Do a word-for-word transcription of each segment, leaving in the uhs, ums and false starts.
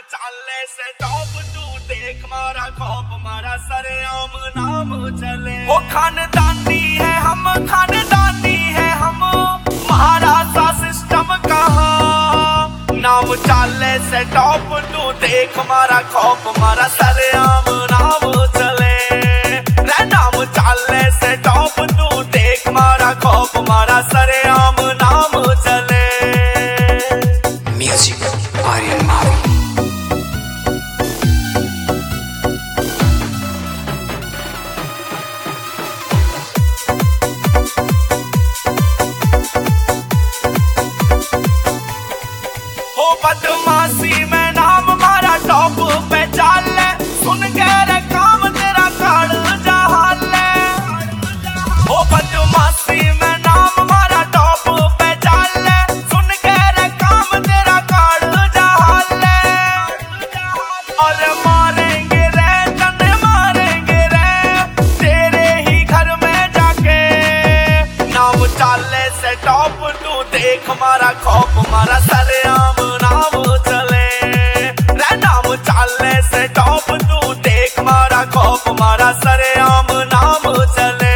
चाले से टॉप तू देख मारा खौफ मारा सरेआम नाम चले। वो खानदानी है हम खानदानी है हम महाराजा सिस्टम कहाँ। नाम चाले से टॉप तू देख मारा खौफ मारा सरेआम नाम चले। रे नाम चाले से टॉप तू देख मारा खौफ मारा सरेआम नाम चले। Music Aryan Mavi। हो बदमाशी में नाम मारा टॉप पे चाल ले। सुन के रे काम तेरा काड़ जहाल ले। हो बदमाशी में नाम मारा टॉप पे चाल ले। सुन के रे काम तेरा काड़ जहाल ले। और मारेंगे रे तने मारेंगे रे तेरे ही घर में जाके। नाम चाले से टॉप तू देख मारा खौफ मारा सरेआम नाम चले। रे नाम चाले से टॉप तू देख मारा खौफ मारा सरेआम नाम चले।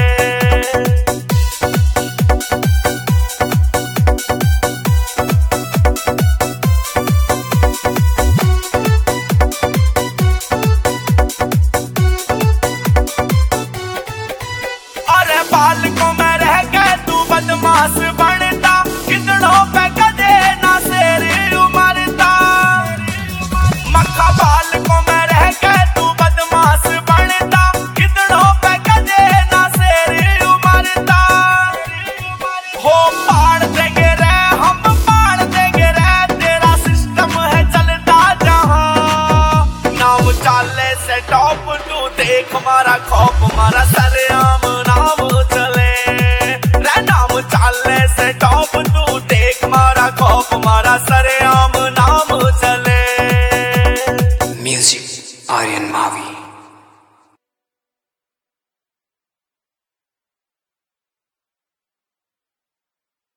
अरे बालकों में रह के तू बदमाश बनता। कितनों पे कदे ना शेर उमरता। मक्खा बालकों में रह के तू बदमाश बनता। कितनों पे कदे ना शेर उमरता। हो पाड़ देंगे रे हम पाड़ देंगे रे तेरा सिस्टम है चलता जहां। नाम चाले से टॉप तू देख मारा खौफ मारा सरेआम